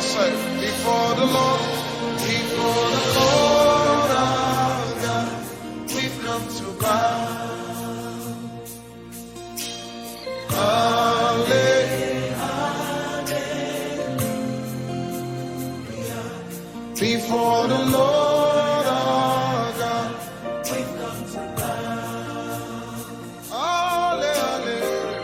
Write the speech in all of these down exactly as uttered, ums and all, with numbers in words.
say, before the Lord, before the Lord our God, we've come to bow. Before the Lord our God, we've come to bow. Alle, alle,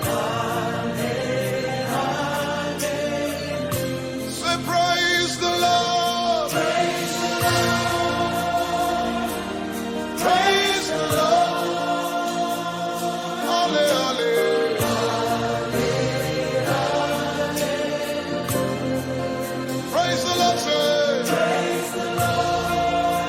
alle. Say praise the Lord. Praise the Lord. Praise the Lord. Alle, alle. Praise the Lord, say. Praise the Lord.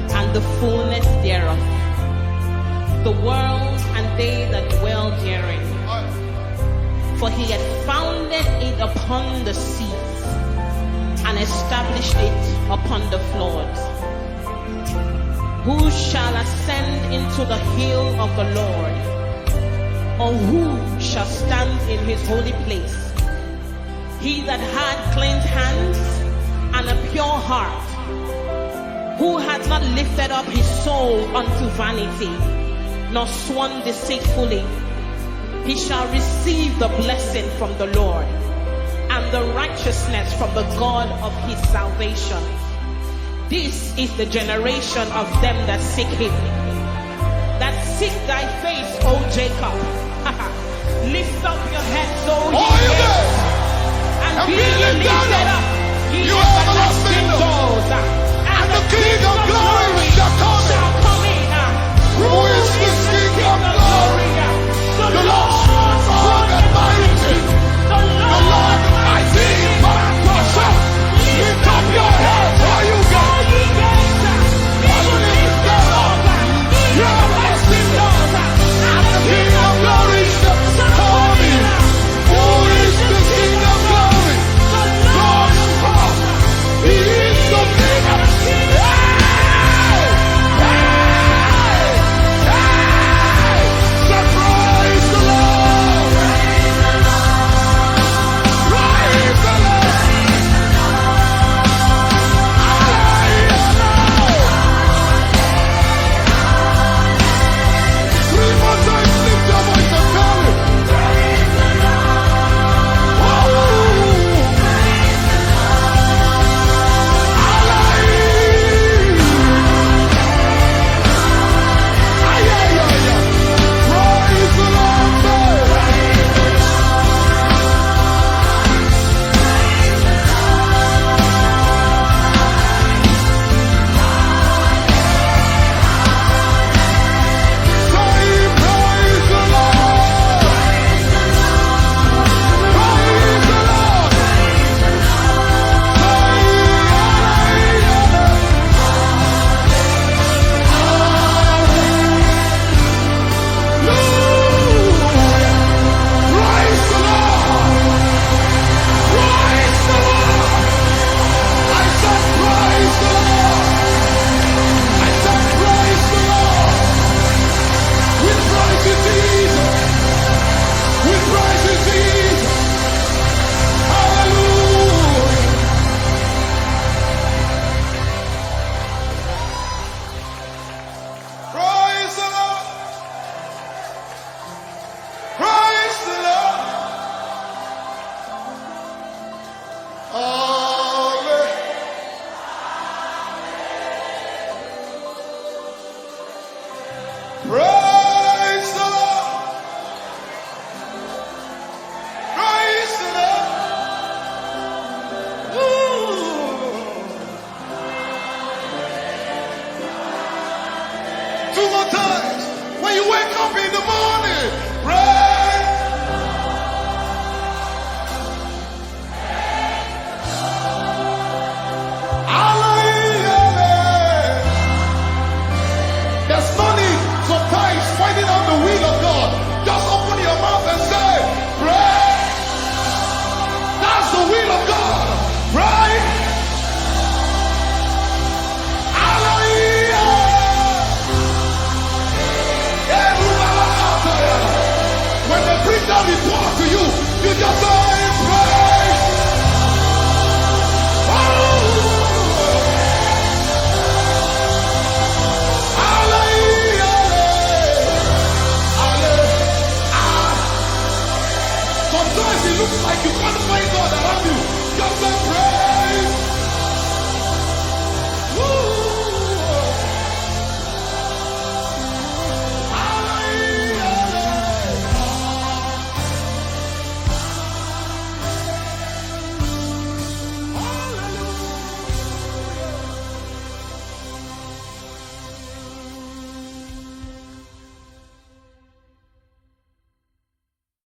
and the fullness thereof, the world and they that dwell therein. For he had founded it upon the seas and established it upon the floods. Who shall ascend into the hill of the Lord? Or who shall stand in his holy place? He that had clean hands and a pure heart, who had not lifted up his soul unto vanity, nor sworn deceitfully, he shall receive the blessing from the Lord, and the righteousness from the God of his salvation. This is the generation of them that seek him, that seek thy face, O Jacob. Lift up your heads, O ye gates, and be ye lifted up, ye everlasting doors, and the King of glory shall come in. Who is this King of glory? The Lord strong and mighty, the Lord mighty in battle. Lift up your heads, all you gates, be lifted up, ye everlasting doors, and the King of glory shall come in. Who is the King of glory? The Lord strong, he is the King of glory. Report to you, you just